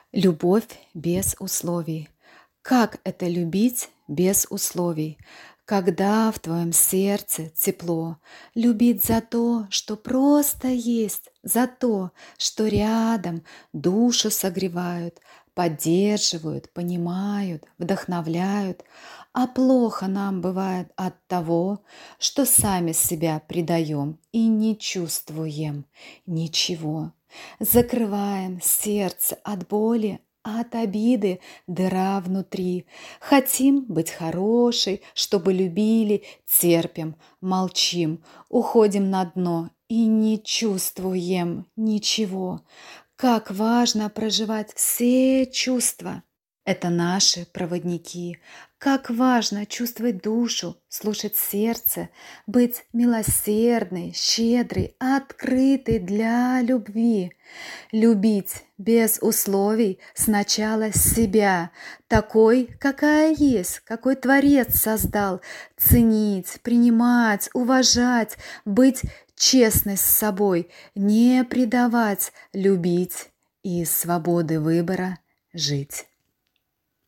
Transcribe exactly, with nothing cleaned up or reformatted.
Любовь без условий. Как это любить без условий? Когда в твоем сердце тепло, любить за то, что просто есть, за то, что рядом душу согревают, поддерживают, понимают, вдохновляют. А плохо нам бывает от того, что сами себя предаем и не чувствуем ничего. Закрываем сердце от боли, от обиды, дыра внутри. Хотим быть хорошей, чтобы любили, терпим, молчим, уходим на дно и не чувствуем ничего. Как важно проживать все чувства. Это наши проводники. Как важно чувствовать душу, слушать сердце, быть милосердной, щедрой, открытой для любви. Любить без условий сначала себя, такой, какая есть, какой Творец создал. Ценить, принимать, уважать, быть честной с собой, не предавать, любить и из свободы выбора жить.